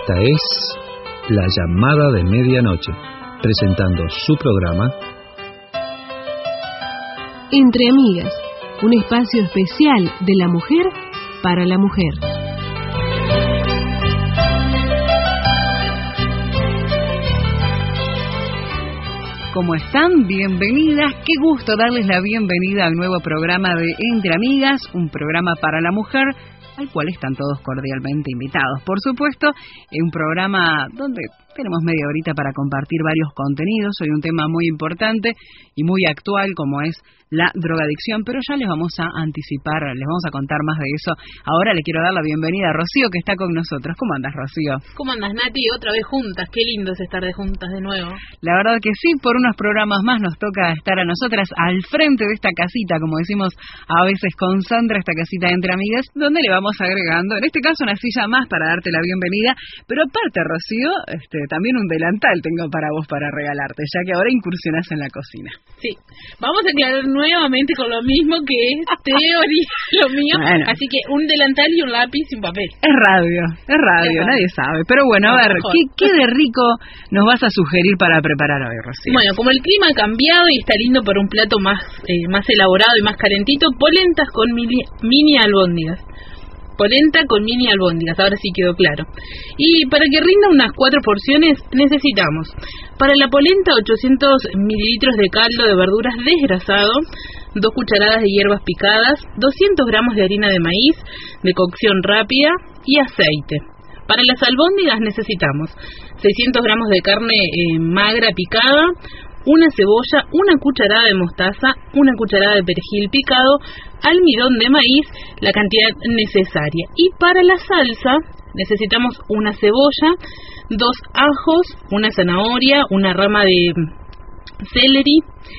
Esta es La Llamada de Medianoche, presentando su programa Entre Amigas, un espacio especial de la mujer para la mujer. ¿Cómo están? Bienvenidas. Qué gusto darles la bienvenida al nuevo programa de Entre Amigas, un programa para la mujer, al cual están todos cordialmente invitados. Por supuesto, un programa donde tenemos media horita para compartir varios contenidos. Hoy un tema muy importante y muy actual, como es la drogadicción, pero ya les vamos a anticipar, les vamos a contar más de eso. Ahora le quiero dar la bienvenida a Rocío, que está con nosotros. ¿Cómo andas, Rocío? ¿Cómo andas, Nati? Otra vez juntas. Qué lindo es estar de juntas de nuevo. La verdad que sí, por unos programas más nos toca estar a nosotras al frente de esta casita, como decimos a veces con Sandra, esta casita de Entre Amigas, donde le vamos agregando, en este caso, una silla más para darte la bienvenida, pero aparte, Rocío, también un delantal tengo para vos para regalarte, ya que ahora incursionás en la cocina. Sí, vamos a quedar nuevamente con lo mismo que es teoría, lo mío, bueno. Así que un delantal y un lápiz y un papel. Es radio, nadie sabe. Pero bueno, a ver, ¿qué de rico nos vas a sugerir para preparar hoy, Rocío? Bueno, como el clima ha cambiado y está lindo para un plato más elaborado y más calentito, polentas con mini albóndigas. Polenta con mini albóndigas, ahora sí quedó claro. Y para que rinda unas 4 porciones necesitamos, para la polenta, 800 mililitros de caldo de verduras desgrasado, 2 cucharadas de hierbas picadas, 200 gramos de harina de maíz de cocción rápida y aceite. Para las albóndigas necesitamos 600 gramos de carne magra picada, una cebolla, una cucharada de mostaza, una cucharada de perejil picado, almidón de maíz, la cantidad necesaria. Y para la salsa necesitamos una cebolla, 2 ajos, una zanahoria, una rama de celery,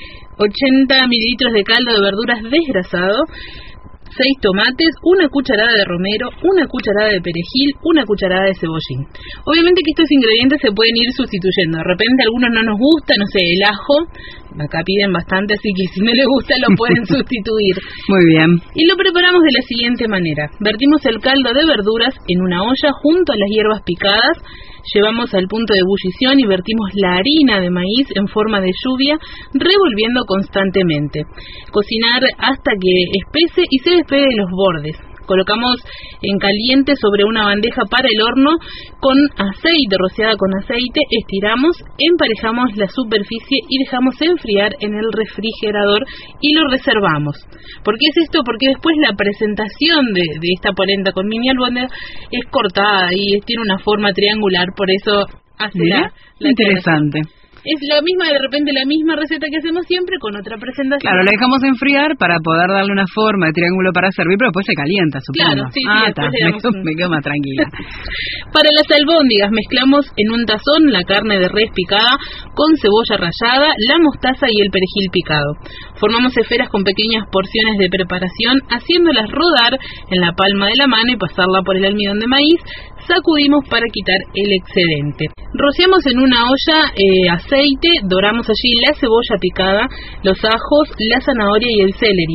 80 mililitros de caldo de verduras desgrasado, 6 tomates, una cucharada de romero, una cucharada de perejil, una cucharada de cebollín. Obviamente que estos ingredientes se pueden ir sustituyendo. De repente algunos no nos gusta, no sé, el ajo, acá piden bastante, así que si no les gusta lo pueden sustituir. Muy bien. Y lo preparamos de la siguiente manera. Vertimos el caldo de verduras en una olla junto a las hierbas picadas, llevamos al punto de ebullición y vertimos la harina de maíz en forma de lluvia, revolviendo constantemente. Cocinar hasta que espese y se despegue de los bordes. Colocamos en caliente sobre una bandeja para el horno con aceite, rociada con aceite, estiramos, emparejamos la superficie y dejamos enfriar en el refrigerador y lo reservamos. ¿Por qué es esto? Porque después la presentación de esta polenta con mini albóndiga es cortada y tiene una forma triangular, por eso hace la interesante. Es la misma, de repente la misma receta que hacemos siempre con otra presentación. Claro, la dejamos enfriar para poder darle una forma de triángulo para servir, pero después se calienta, supongo. Claro, sí, me quedo más tranquila. Para las albóndigas mezclamos en un tazón la carne de res picada con cebolla rallada, la mostaza y el perejil picado. Formamos esferas con pequeñas porciones de preparación, haciéndolas rodar en la palma de la mano y pasarla por el almidón de maíz. Sacudimos para quitar el excedente. Rociamos en una olla aceite, doramos allí la cebolla picada, los ajos, la zanahoria y el celery,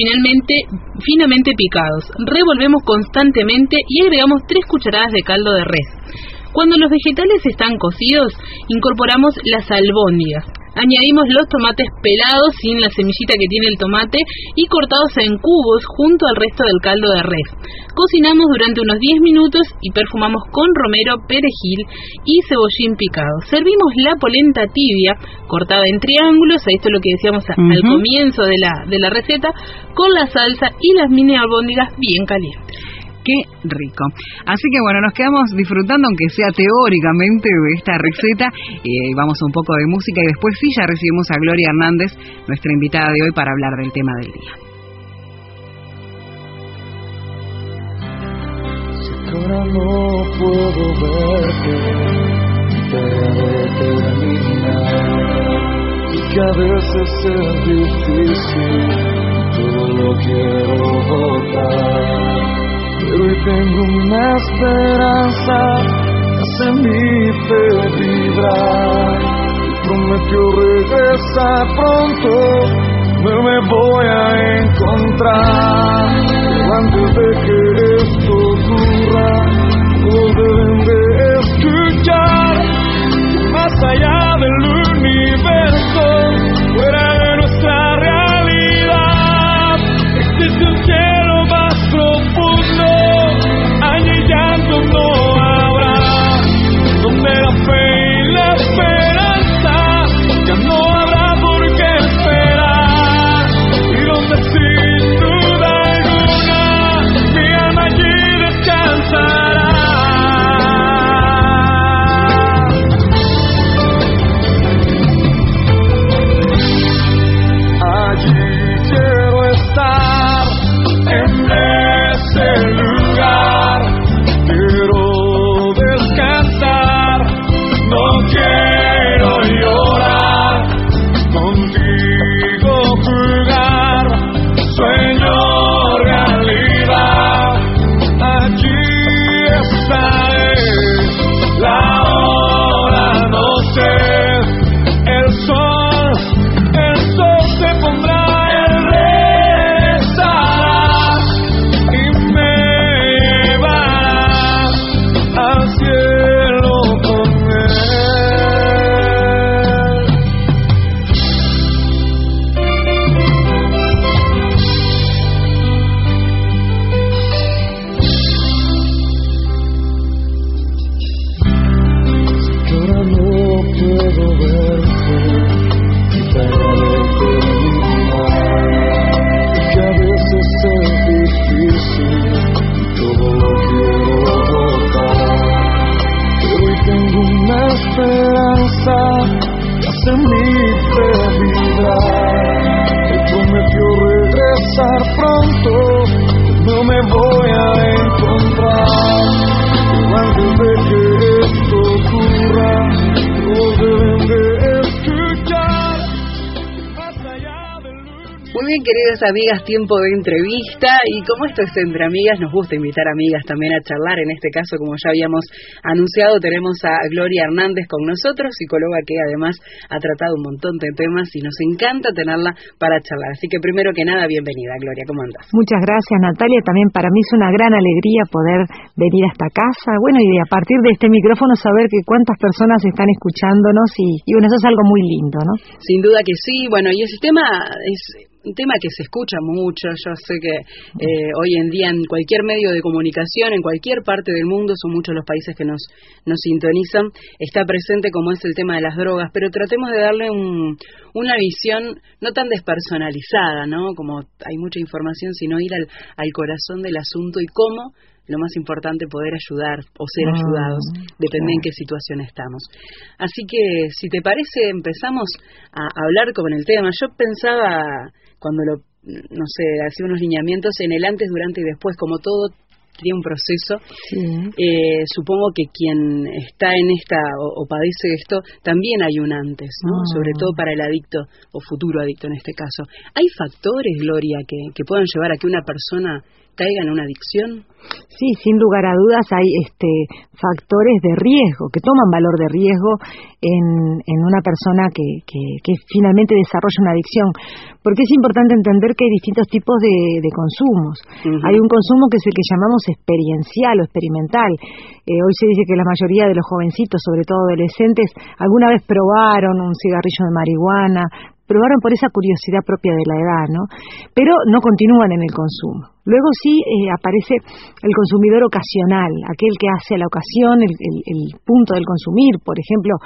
finamente picados. Revolvemos constantemente y agregamos 3 cucharadas de caldo de res. Cuando los vegetales están cocidos, incorporamos las albóndigas. Añadimos los tomates pelados sin la semillita que tiene el tomate y cortados en cubos junto al resto del caldo de res. Cocinamos durante unos 10 minutos y perfumamos con romero, perejil y cebollín picado. Servimos la polenta tibia, cortada en triángulos, esto es lo que decíamos al comienzo de la receta, con la salsa y las mini albóndigas bien calientes. Qué rico. Así que bueno, nos quedamos disfrutando, aunque sea teóricamente, de esta receta. Vamos a un poco de música y después sí ya recibimos a Gloria Hernández, nuestra invitada de hoy, para hablar del tema del día. Sé que ahora no puedo verte, pero terminar, y que a veces es difícil, todo lo quiero botar. Pero hoy tengo una esperanza que hace mi fe vibrar. Y prometió regresar pronto, no me voy a encontrar. Pero antes de que esto ocurra, todos deben de bien, queridas amigas, tiempo de entrevista, y como esto es Entre Amigas, nos gusta invitar amigas también a charlar. En este caso, como ya habíamos anunciado, tenemos a Gloria Hernández con nosotros, psicóloga que además ha tratado un montón de temas y nos encanta tenerla para charlar. Así que primero que nada, bienvenida, Gloria, ¿cómo andás? Muchas gracias, Natalia. También para mí es una gran alegría poder venir a esta casa, bueno, y a partir de este micrófono saber que cuántas personas están escuchándonos y bueno, eso es algo muy lindo, ¿no? Sin duda que sí. Bueno, y ese tema es un tema que se escucha mucho. Yo sé que hoy en día en cualquier medio de comunicación, en cualquier parte del mundo, son muchos los países que nos sintonizan, está presente como es el tema de las drogas, pero tratemos de darle una visión no tan despersonalizada, ¿no? Como hay mucha información, sino ir al corazón del asunto y cómo, lo más importante, poder ayudar o ser ayudados, depende en qué situación estamos. Así que, si te parece, empezamos a hablar con el tema. Yo pensaba, cuando hacía unos lineamientos en el antes, durante y después, como todo tiene un proceso. Sí. Supongo que quien está en esta o padece esto, también hay un antes, ¿no? Sobre todo para el adicto o futuro adicto en este caso. ¿Hay factores, Gloria, que puedan llevar a que una persona caiga en una adicción? Sí, sin lugar a dudas hay factores de riesgo, que toman valor de riesgo en una persona que finalmente desarrolla una adicción, porque es importante entender que hay distintos tipos de consumos. Hay un consumo que es el que llamamos experiencial o experimental. Hoy se dice que la mayoría de los jovencitos, sobre todo adolescentes, alguna vez probaron un cigarrillo de marihuana, probaron por esa curiosidad propia de la edad, ¿no? Pero no continúan en el consumo. Luego sí aparece el consumidor ocasional, aquel que hace a la ocasión el punto del consumir. Por ejemplo,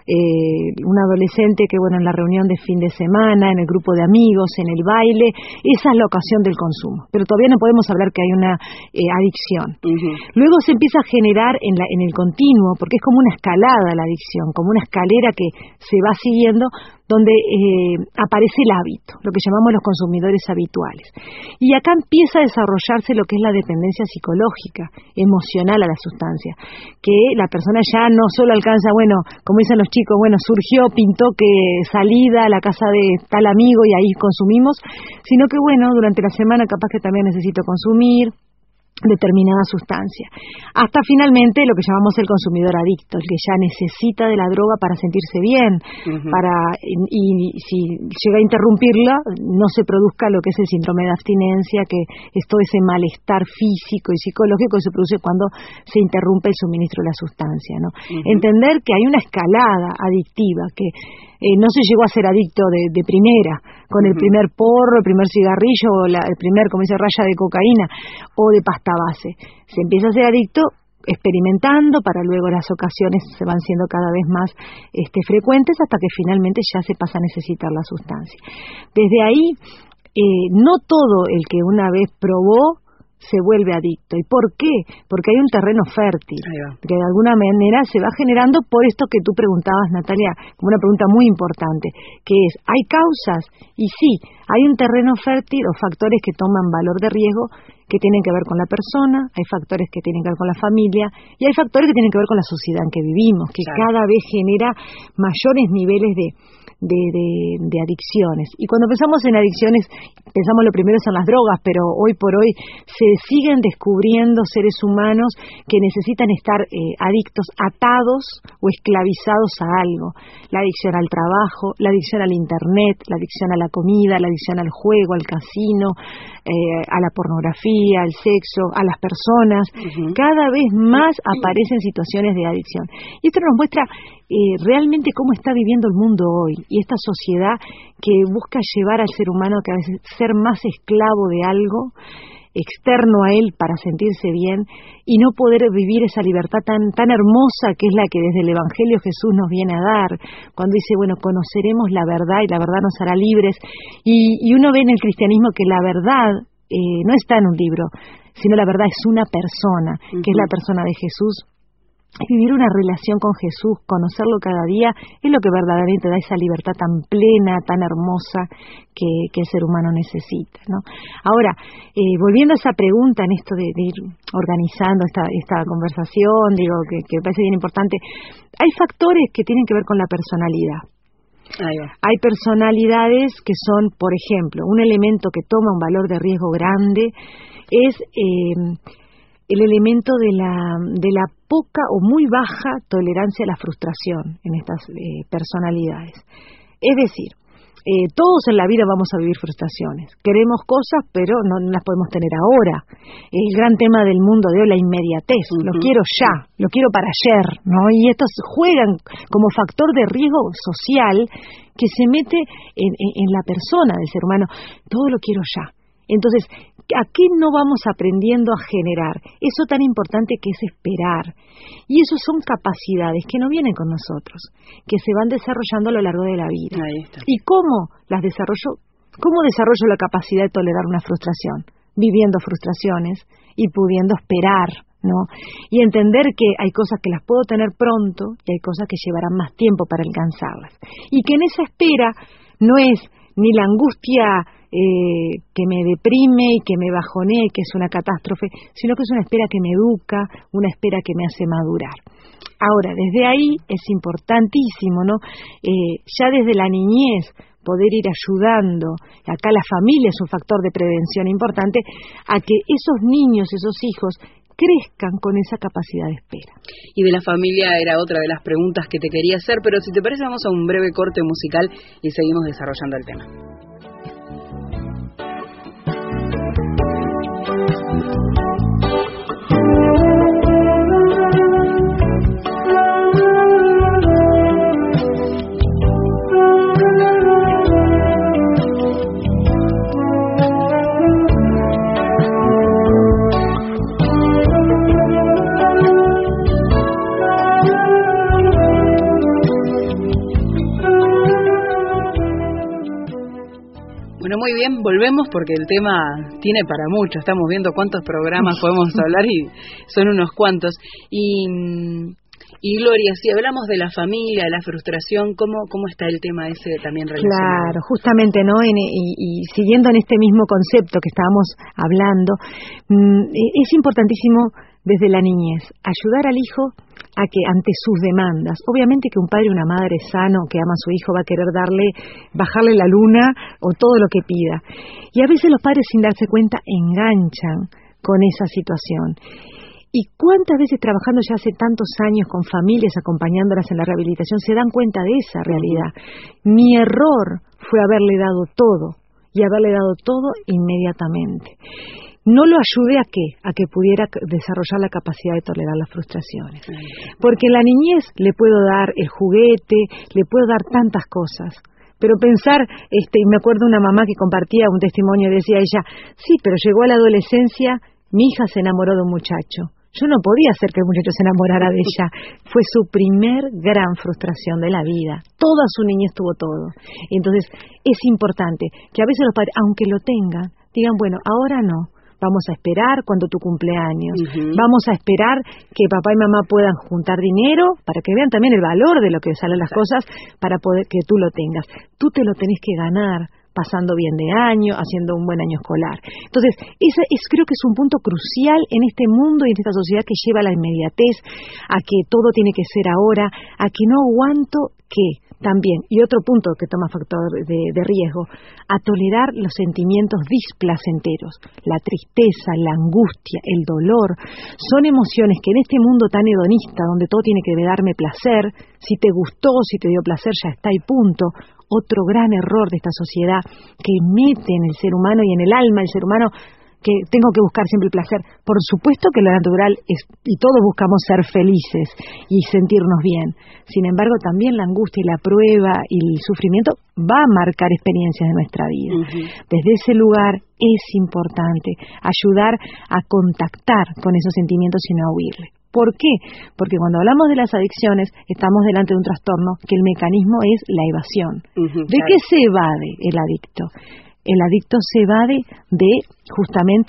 un adolescente que, bueno, en la reunión de fin de semana, en el grupo de amigos, en el baile, esa es la ocasión del consumo. Pero todavía no podemos hablar que hay una adicción. Luego se empieza a generar en el continuo, porque es como una escalada la adicción, como una escalera que se va siguiendo, donde aparece el hábito, lo que llamamos los consumidores habituales. Y acá empieza a desarrollarse lo que es la dependencia psicológica, emocional a la sustancia, que la persona ya no solo alcanza, bueno, como dicen los chicos, bueno, surgió, pintó que salida a la casa de tal amigo y ahí consumimos, sino que, bueno, durante la semana capaz que también necesito consumir determinada sustancia, hasta finalmente lo que llamamos el consumidor adicto, el que ya necesita de la droga para sentirse bien, y si llega a interrumpirla, no se produzca lo que es el síndrome de abstinencia, que es todo ese malestar físico y psicológico que se produce cuando se interrumpe el suministro de la sustancia, ¿no? Entender que hay una escalada adictiva, que no se llegó a ser adicto de primera, con el primer porro, el primer cigarrillo, o el primer, como dice, raya de cocaína, o de pasta base. Se empieza a ser adicto experimentando, para luego las ocasiones se van siendo cada vez más frecuentes, hasta que finalmente ya se pasa a necesitar la sustancia. Desde ahí, no todo el que una vez probó se vuelve adicto. ¿Y por qué? Porque hay un terreno fértil, que de alguna manera se va generando por esto que tú preguntabas, Natalia, como una pregunta muy importante, que es, ¿hay causas? Y sí, hay un terreno fértil o factores que toman valor de riesgo que tienen que ver con la persona, hay factores que tienen que ver con la familia y hay factores que tienen que ver con la sociedad en que vivimos, que cada vez genera mayores niveles de adicciones. Y cuando pensamos en adicciones, pensamos lo primero son las drogas, pero hoy por hoy se siguen descubriendo seres humanos que necesitan estar adictos, atados o esclavizados a algo. La adicción al trabajo, la adicción al internet, la adicción a la comida, la adicción al juego, al casino, a la pornografía, al sexo, a las personas. Cada vez más aparecen situaciones de adicción. Y esto nos muestra realmente cómo está viviendo el mundo hoy, y esta sociedad que busca llevar al ser humano a veces ser más esclavo de algo externo a él para sentirse bien y no poder vivir esa libertad tan hermosa que es la que desde el Evangelio Jesús nos viene a dar, cuando dice, bueno, conoceremos la verdad y la verdad nos hará libres, y uno ve en el cristianismo que la verdad no está en un libro, sino la verdad es una persona, que es la persona de Jesús. Vivir una relación con Jesús, conocerlo cada día, es lo que verdaderamente da esa libertad tan plena, tan hermosa que el ser humano necesita, ¿no? Ahora, volviendo a esa pregunta, en esto de ir organizando esta conversación, digo que me parece bien importante, hay factores que tienen que ver con la personalidad. Hay personalidades que son, por ejemplo, un elemento que toma un valor de riesgo grande es el elemento de la poca o muy baja tolerancia a la frustración en estas personalidades. Es decir, todos en la vida vamos a vivir frustraciones. Queremos cosas, pero no las podemos tener ahora. El gran tema del mundo de hoy, la inmediatez. Lo quiero ya, lo quiero para ayer, ¿no? Y estos juegan como factor de riesgo social que se mete en la persona del ser humano. Todo lo quiero ya. Entonces, ¿a qué no vamos aprendiendo a generar? Eso tan importante que es esperar. Y eso son capacidades que no vienen con nosotros, que se van desarrollando a lo largo de la vida. Ahí está. ¿Y cómo las desarrollo? ¿Cómo desarrollo la capacidad de tolerar una frustración? Viviendo frustraciones y pudiendo esperar, ¿no? Y entender que hay cosas que las puedo tener pronto y hay cosas que llevarán más tiempo para alcanzarlas. Y que en esa espera no es ni la angustia que me deprime y que me bajonee, que es una catástrofe, sino que es una espera que me educa, una espera que me hace madurar. Ahora, desde ahí es importantísimo, ¿no? Ya desde la niñez poder ir ayudando, acá la familia es un factor de prevención importante, a que esos niños, esos hijos, crezcan con esa capacidad de espera. Y de la familia era otra de las preguntas que te quería hacer, pero si te parece vamos a un breve corte musical y seguimos desarrollando el tema. Muy bien, volvemos porque el tema tiene para mucho. Estamos viendo cuántos programas podemos hablar y son unos cuantos. Y Gloria, si hablamos de la familia, de la frustración, ¿cómo está el tema ese también relacionado? Claro, justamente, ¿no? Y siguiendo en este mismo concepto que estábamos hablando, es importantísimo desde la niñez ayudar al hijo a que ante sus demandas, obviamente que un padre y una madre sano que ama a su hijo va a querer bajarle la luna o todo lo que pida. Y a veces los padres sin darse cuenta enganchan con esa situación. ¿Y cuántas veces trabajando ya hace tantos años con familias, acompañándolas en la rehabilitación, se dan cuenta de esa realidad? Mi error fue haberle dado todo, y haberle dado todo inmediatamente. No lo ayudé a que pudiera desarrollar la capacidad de tolerar las frustraciones. Porque en la niñez le puedo dar el juguete, le puedo dar tantas cosas. Pero pensar, me acuerdo de una mamá que compartía un testimonio y decía ella, sí, pero llegó a la adolescencia, mi hija se enamoró de un muchacho. Yo no podía hacer que el muchacho se enamorara de ella. Fue su primer gran frustración de la vida. Toda su niñez tuvo todo. Entonces, es importante que a veces los padres, aunque lo tengan, digan, bueno, ahora no. Vamos a esperar cuando tu cumpleaños. Vamos a esperar que papá y mamá puedan juntar dinero para que vean también el valor de lo que salen las cosas para poder que tú lo tengas. Tú te lo tenés que ganar pasando bien de año, haciendo un buen año escolar. Entonces, creo que es un punto crucial en este mundo y en esta sociedad que lleva a la inmediatez, a que todo tiene que ser ahora, a que no aguanto que también, y otro punto que toma factor de riesgo, a tolerar los sentimientos displacenteros, la tristeza, la angustia, el dolor, son emociones que en este mundo tan hedonista, donde todo tiene que darme placer, si te gustó, si te dio placer, ya está y punto. Otro gran error de esta sociedad que mete en el ser humano y en el alma del ser humano que tengo que buscar siempre el placer. Por supuesto que lo natural es, y todos buscamos ser felices y sentirnos bien. Sin embargo, también la angustia y la prueba y el sufrimiento va a marcar experiencias de nuestra vida. Desde ese lugar es importante ayudar a contactar con esos sentimientos y no a huirle. ¿Por qué? Porque cuando hablamos de las adicciones, estamos delante de un trastorno que el mecanismo es la evasión. ¿De qué se evade el adicto? El adicto se evade de justamente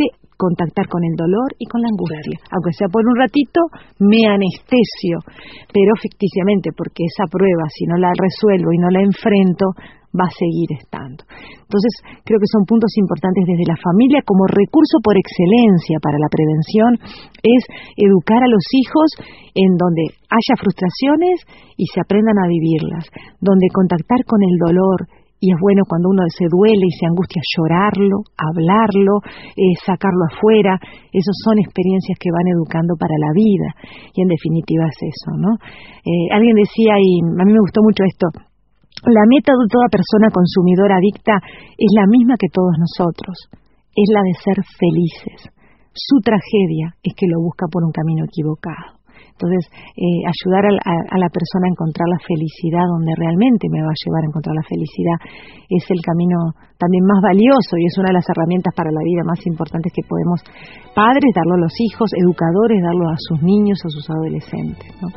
contactar con el dolor y con la angustia. Claro. Aunque sea por un ratito, me anestesio, pero ficticiamente, porque esa prueba, si no la resuelvo y no la enfrento, va a seguir estando. Entonces, creo que son puntos importantes desde la familia como recurso por excelencia para la prevención, es educar a los hijos en donde haya frustraciones y se aprendan a vivirlas, donde contactar con el dolor, y es bueno cuando uno se duele y se angustia llorarlo, hablarlo, sacarlo afuera. Esos son experiencias que van educando para la vida, y en definitiva es eso, ¿no? Alguien decía, y a mí me gustó mucho esto: la meta de toda persona consumidora adicta es la misma que todos nosotros, es la de ser felices. Su tragedia es que lo busca por un camino equivocado. Entonces, ayudar a la persona a encontrar la felicidad donde realmente me va a llevar a encontrar la felicidad es el camino también más valioso y es una de las herramientas para la vida más importantes que podemos, padres, darlo a los hijos, educadores, darlo a sus niños, a sus adolescentes, ¿no?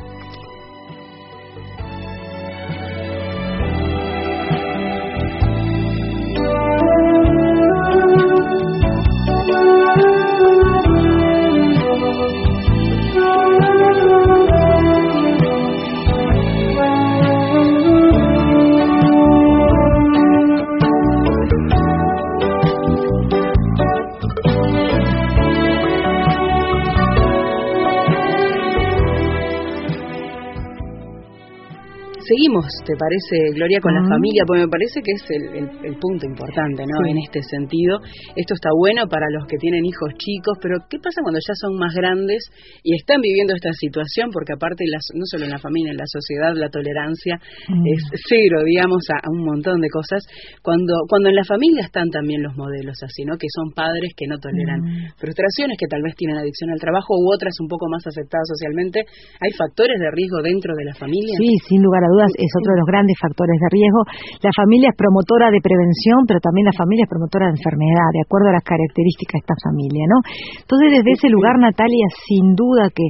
Seguimos, ¿te parece, Gloria, con la familia? Porque me parece que es el punto importante, ¿no? Sí. En este sentido, esto está bueno para los que tienen hijos chicos, pero ¿qué pasa cuando ya son más grandes y están viviendo esta situación? Porque aparte, no solo en la familia, en la sociedad, la tolerancia es cero, digamos, a un montón de cosas. Cuando en la familia están también los modelos así, ¿no? Que son padres que no toleran frustraciones, que tal vez tienen adicción al trabajo u otras un poco más aceptadas socialmente. ¿Hay factores de riesgo dentro de la familia? Sí, sin lugar a dudas. Es otro de los grandes factores de riesgo. La familia es promotora de prevención, pero también la familia es promotora de enfermedad, de acuerdo a las características de esta familia, ¿no? Entonces, desde ese lugar, Natalia, sin duda que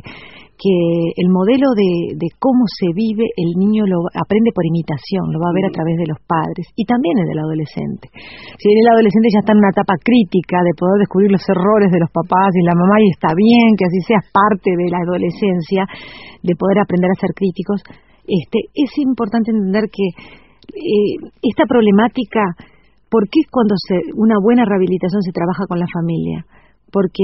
el modelo de cómo se vive, el niño lo aprende por imitación, lo va a ver a través de los padres y también el del adolescente. Si bien el adolescente ya está en una etapa crítica de poder descubrir los errores de los papás y la mamá, y está bien que así sea parte de la adolescencia, de poder aprender a ser críticos, es importante entender que esta problemática, ¿por qué cuando una buena rehabilitación se trabaja con la familia? Porque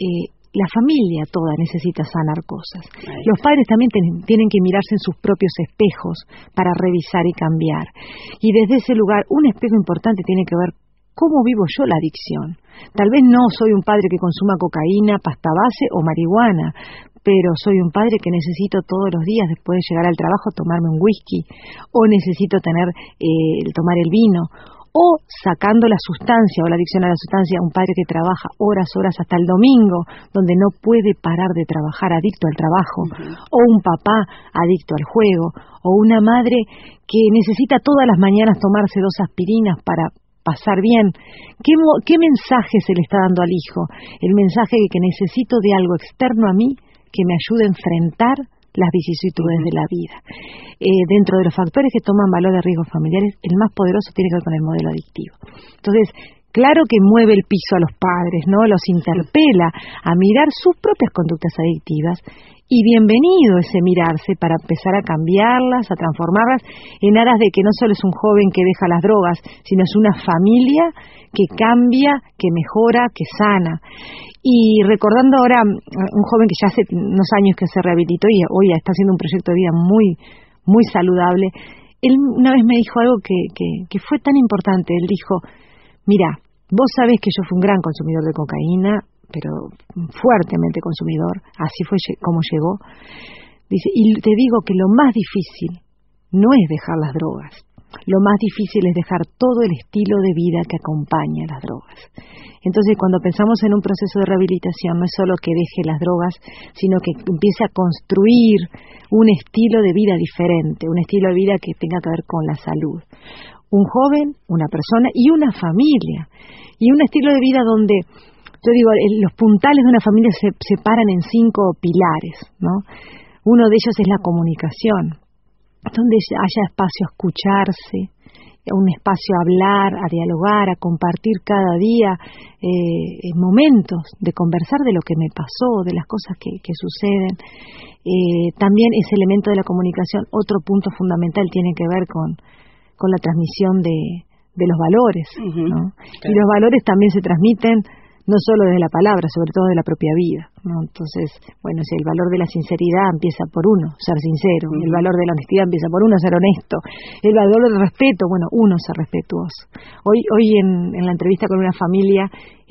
la familia toda necesita sanar cosas. Los padres también tienen que mirarse en sus propios espejos para revisar y cambiar. Y desde ese lugar, un espejo importante tiene que ver cómo vivo yo la adicción. Tal vez no soy un padre que consuma cocaína, pasta base o marihuana, pero soy un padre que necesito todos los días, después de llegar al trabajo, tomarme un whisky, o necesito tomar el vino, o sacando la sustancia o la adicción a la sustancia, un padre que trabaja horas hasta el domingo, donde no puede parar de trabajar, adicto al trabajo, o un papá adicto al juego, o una madre que necesita todas las mañanas tomarse 2 aspirinas para pasar bien. ¿Qué mensaje se le está dando al hijo? El mensaje de que necesito de algo externo a mí que me ayude a enfrentar las vicisitudes de la vida. Dentro de los factores que toman valor de riesgos familiares, el más poderoso tiene que ver con el modelo adictivo. Entonces, claro que mueve el piso a los padres, ¿no? Los interpela a mirar sus propias conductas adictivas, y bienvenido ese mirarse para empezar a cambiarlas, a transformarlas en aras de que no solo es un joven que deja las drogas, sino es una familia que cambia, que mejora, que sana. Y recordando ahora un joven que ya hace unos años que se rehabilitó y hoy está haciendo un proyecto de vida muy, muy saludable, él una vez me dijo algo que fue tan importante. Él dijo: mira, vos sabés que yo fui un gran consumidor de cocaína, pero fuertemente consumidor, así fue como llegó. Dice, y te digo que lo más difícil no es dejar las drogas, lo más difícil es dejar todo el estilo de vida que acompaña las drogas. Entonces, cuando pensamos en un proceso de rehabilitación, no es solo que deje las drogas, sino que empiece a construir un estilo de vida diferente, un estilo de vida que tenga que ver con la salud. Un joven, una persona y una familia, y un estilo de vida donde, yo digo, los puntales de una familia se paran en 5 pilares, ¿no? Uno de ellos es la comunicación, donde haya espacio a escucharse un espacio a hablar, a dialogar, a compartir cada día momentos de conversar de lo que me pasó, de las cosas que suceden. También ese elemento de la comunicación, otro punto fundamental, tiene que ver con la transmisión de los valores, ¿no? Claro. Y los valores también se transmiten no solo desde la palabra, sobre todo de la propia vida, ¿no? Entonces, bueno, si el valor de la sinceridad empieza por uno, ser sincero, el valor de la honestidad empieza por uno, ser honesto, el valor del respeto, bueno, uno ser respetuoso. Hoy en la entrevista con una familia,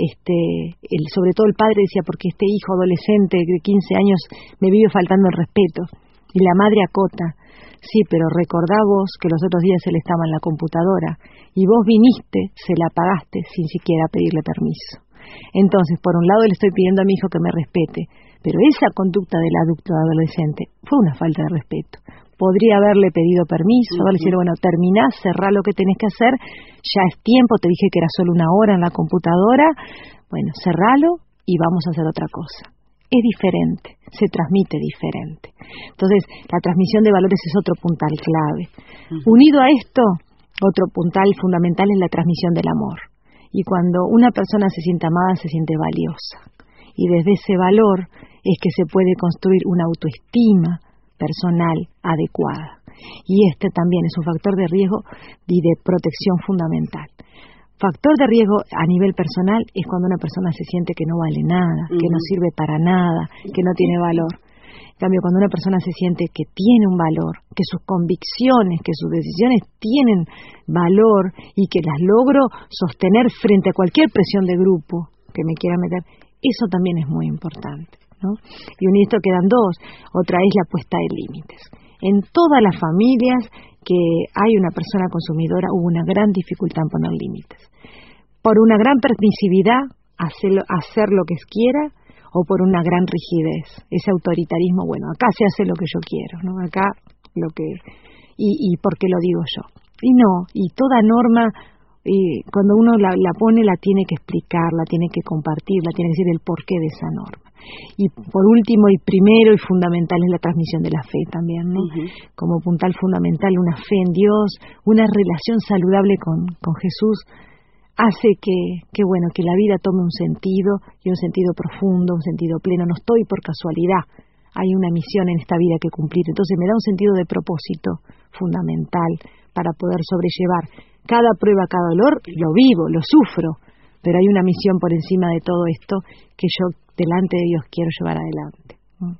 sobre todo el padre decía, porque este hijo adolescente de 15 años me vive faltando el respeto, y la madre acota, sí, pero recordá vos que los otros días él estaba en la computadora, y vos viniste, se la pagaste sin siquiera pedirle permiso. Entonces, por un lado le estoy pidiendo a mi hijo que me respete, pero esa conducta del adulto adolescente fue una falta de respeto. Podría haberle pedido permiso, haberle dicho, bueno, terminá, cerrá lo que tenés que hacer, ya es tiempo, te dije que era solo una hora en la computadora, bueno, cerralo y vamos a hacer otra cosa. Es diferente, se transmite diferente. Entonces, la transmisión de valores es otro puntal clave. Unido a esto, otro puntal fundamental es la transmisión del amor. Y cuando una persona se siente amada, se siente valiosa. Y desde ese valor es que se puede construir una autoestima personal adecuada. Y este también es un factor de riesgo y de protección fundamental. Factor de riesgo a nivel personal es cuando una persona se siente que no vale nada, que no sirve para nada, que no tiene valor. En cambio, cuando una persona se siente que tiene un valor, que sus convicciones, que sus decisiones tienen valor y que las logro sostener frente a cualquier presión de grupo que me quiera meter, eso también es muy importante, ¿no? Y en esto quedan dos. Otra es la puesta de límites. En todas las familias que hay una persona consumidora hubo una gran dificultad en poner límites. Por una gran permisividad, hacer lo que quiera, o por una gran rigidez, ese autoritarismo, bueno, acá se hace lo que yo quiero, ¿no? Acá lo que... y porque lo digo yo. Y no, y toda norma, cuando uno la pone, la tiene que explicar, la tiene que compartir, la tiene que decir el porqué de esa norma. Y por último, y primero y fundamental, es la transmisión de la fe también, ¿no? Como puntal fundamental, una fe en Dios, una relación saludable con Jesús, hace que la vida tome un sentido, y un sentido profundo, un sentido pleno. No estoy por casualidad, hay una misión en esta vida que cumplir. Entonces me da un sentido de propósito fundamental para poder sobrellevar cada prueba, cada dolor. Lo vivo, lo sufro, pero hay una misión por encima de todo esto que yo delante de Dios quiero llevar adelante.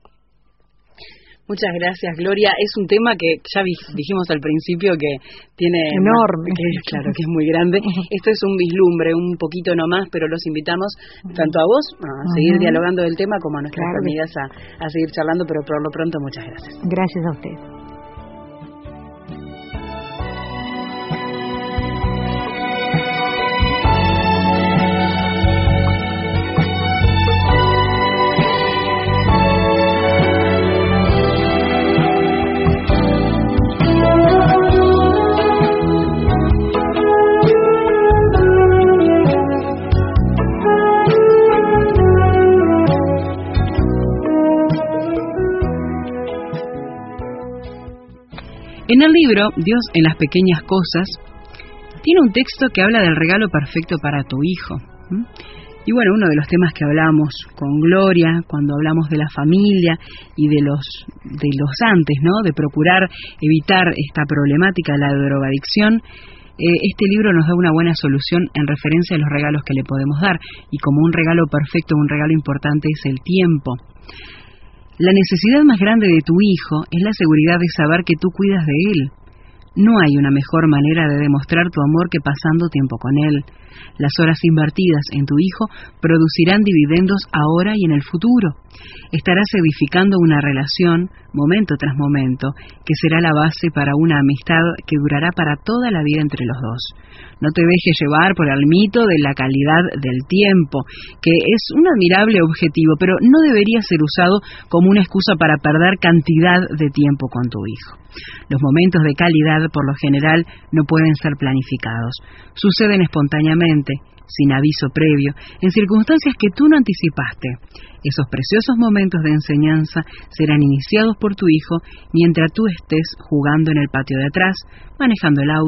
Muchas gracias, Gloria. Es un tema que ya dijimos al principio que tiene... enorme. Claro, que es muy grande. Esto es un vislumbre, un poquito nomás, pero los invitamos tanto a vos a seguir dialogando del tema como a nuestras amigas a seguir charlando, pero por lo pronto muchas gracias. Gracias a ustedes. En el libro, Dios en las pequeñas cosas, tiene un texto que habla del regalo perfecto para tu hijo. Y bueno, uno de los temas que hablamos con Gloria, cuando hablamos de la familia y de los antes, ¿no? De procurar evitar esta problemática de la drogadicción, este libro nos da una buena solución en referencia a los regalos que le podemos dar. Y como un regalo perfecto, un regalo importante es el tiempo. La necesidad más grande de tu hijo es la seguridad de saber que tú cuidas de él. No hay una mejor manera de demostrar tu amor que pasando tiempo con él. Las horas invertidas en tu hijo producirán dividendos ahora y en el futuro. Estarás edificando una relación, momento tras momento, que será la base para una amistad que durará para toda la vida entre los dos. No te dejes llevar por el mito de la calidad del tiempo, que es un admirable objetivo, pero no debería ser usado como una excusa para perder cantidad de tiempo con tu hijo. Los momentos de calidad, por lo general, no pueden ser planificados. Suceden espontáneamente, sin aviso previo, en circunstancias que tú no anticipaste. Esos preciosos momentos de enseñanza serán iniciados por tu hijo mientras tú estés jugando en el patio de atrás, manejando el auto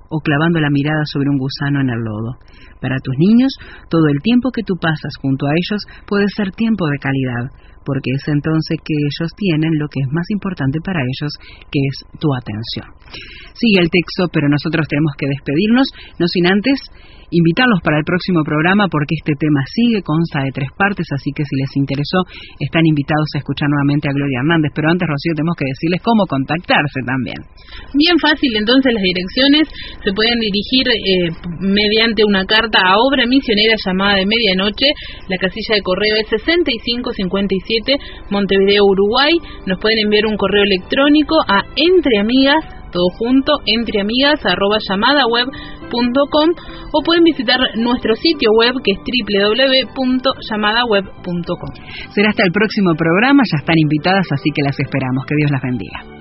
o clavando la mirada sobre un gusano en el lodo. Para tus niños, todo el tiempo que tú pasas junto a ellos puede ser tiempo de calidad, porque es entonces que ellos tienen lo que es más importante para ellos, que es tu atención. Sigue el texto, pero nosotros tenemos que despedirnos, no sin antes invitarlos para el próximo programa, porque este tema sigue, consta de 3 partes, así que si les interesó, están invitados a escuchar nuevamente a Gloria Hernández. Pero antes, Rocío, tenemos que decirles cómo contactarse también. Bien fácil, entonces las direcciones se pueden dirigir mediante una carta a Obra Misionera Llamada de Medianoche. La casilla de correo es 6557, Montevideo, Uruguay. Nos pueden enviar un correo electrónico a entreamigas, todo junto, entreamigas@llamadaweb.com, o pueden visitar nuestro sitio web, que es www.llamadaweb.com. Será hasta el próximo programa, ya están invitadas, así que las esperamos. Que Dios las bendiga.